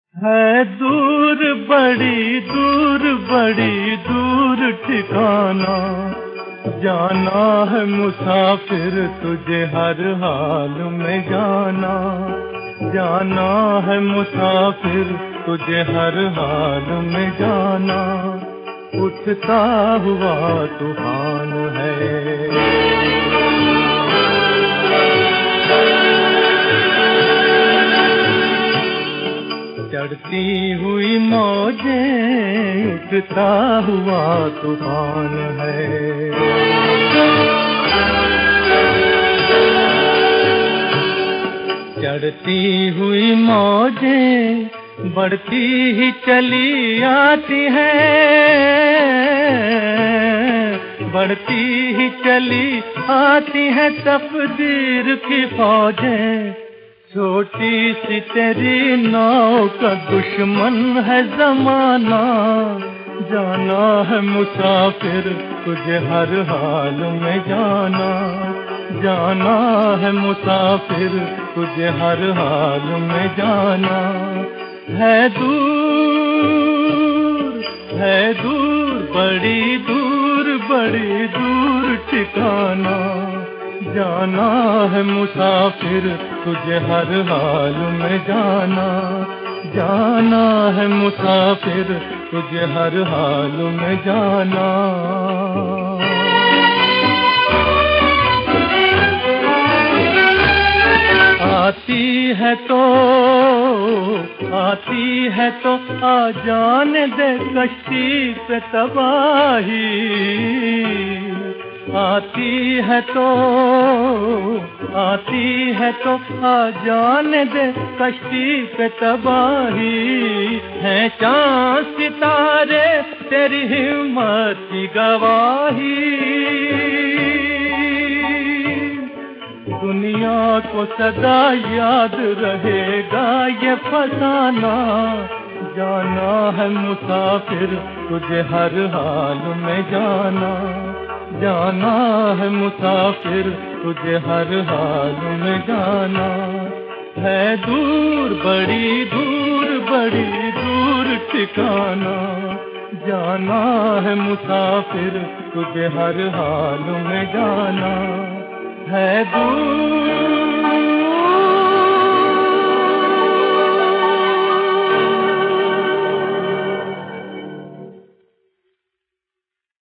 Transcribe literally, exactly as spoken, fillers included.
है दूर बड़ी दूर बड़ी दूर ठिकाना, जाना है मुसाफिर तुझे हर हाल में जाना, जाना है मुसाफिर तुझे हर हाल में जाना, उठता हुआ तूफान है। चढ़ती हुई मौजें उठता हुआ तूफान है। चढ़ती हुई मौजें बढ़ती ही चली आती हैं, बढ़ती ही चली आती हैं तकदीर की फौजें, छोटी सी तेरी नाव का दुश्मन है ज़माना, जाना है मुसाफिर तुझे हर हाल में जाना, जाना है मुसाफिर तुझे हर हाल में जाना, है दूर है दूर बड़ी दूर बड़ी दूर ठिकाना, जाना है मुसाफिर तुझे हर हाल में जाना, जाना है मुसाफिर तुझे हर हाल में जाना। आती है तो आती है तो आ जाने दे कश्ती पे तबाही, आती है तो आती है तो आ जाने दे कश्ती पे तबाही, है चाँद सितारे तेरी हिम्मत की गवाही, दुनिया को सदा याद रहेगा ये फसाना, जाना है मुसाफिर तुझे हर हाल में जाना, जाना है मुसाफिर तुझे हर हाल में जाना, है दूर बड़ी दूर बड़ी दूर ठिकाना, जाना है मुसाफिर तुझे हर हाल में जाना, है दूर